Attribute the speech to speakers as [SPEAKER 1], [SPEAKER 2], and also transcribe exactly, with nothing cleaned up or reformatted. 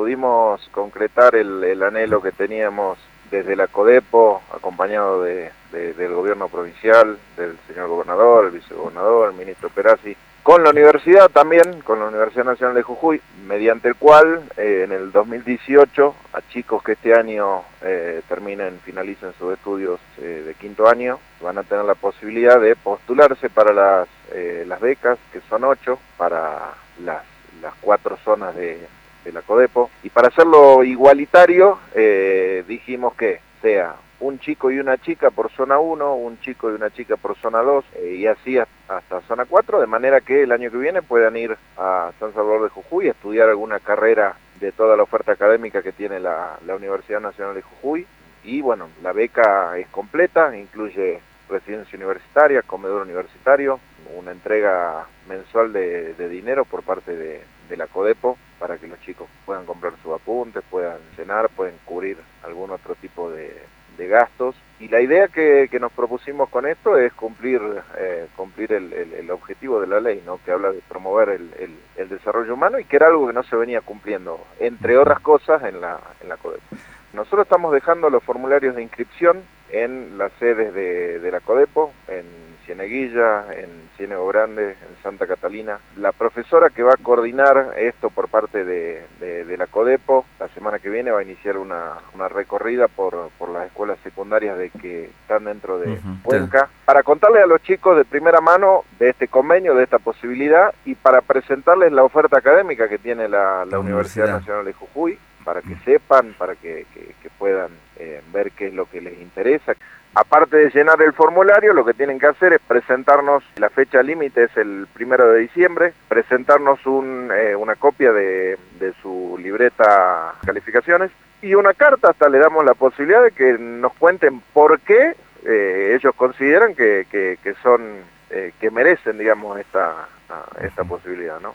[SPEAKER 1] pudimos concretar el, el anhelo que teníamos desde la CODEPO, acompañado de, de, del gobierno provincial, del señor gobernador, el vicegobernador, el ministro Perazzi, con la universidad también, con la Universidad Nacional de Jujuy, mediante el cual eh, en el dos mil dieciocho a chicos que este año eh, terminen, finalicen sus estudios eh, de quinto año, van a tener la posibilidad de postularse para las, eh, las becas, que son ocho, para las, las cuatro zonas de, de la CODEPO, y para hacerlo igualitario eh, dijimos que sea un chico y una chica por zona uno, un chico y una chica por zona dos, eh, y así hasta zona cuatro, de manera que el año que viene puedan ir a San Salvador de Jujuy a estudiar alguna carrera de toda la oferta académica que tiene la, la Universidad Nacional de Jujuy. Y bueno, la beca es completa, incluye residencia universitaria, comedor universitario, una entrega mensual de, de dinero por parte de, de la CODEPO para que los chicos puedan comprar sus apuntes, puedan cenar, pueden cubrir algún otro tipo de, de gastos. Y la idea que, que nos propusimos con esto es cumplir eh, cumplir el, el, el objetivo de la ley, ¿no?, que habla de promover el, el, el desarrollo humano, y que era algo que no se venía cumpliendo, entre otras cosas, en la, en la CODEPO. Nosotros estamos dejando los formularios de inscripción en las sedes de, de la CODEPO, en Cieneguilla, en Ciénego Grande, en Santa Catalina. La profesora que va a coordinar esto por parte de, de, de la CODEPO, la semana que viene va a iniciar una, una recorrida por, por las escuelas secundarias de que están dentro de uh-huh. Cuenca, para contarles a los chicos de primera mano de este convenio, de esta posibilidad, y para presentarles la oferta académica que tiene la, la, la Universidad. Universidad Nacional de Jujuy, para que sepan, para que, que, que puedan eh, ver qué es lo que les interesa. Aparte de llenar el formulario, lo que tienen que hacer es presentarnos, la fecha límite es el primero de diciembre, presentarnos un, eh, una copia de, de su libreta de calificaciones y una carta. Hasta le damos la posibilidad de que nos cuenten por qué eh, ellos consideran que, que, que son, eh, que merecen, digamos, esta, esta posibilidad, ¿no?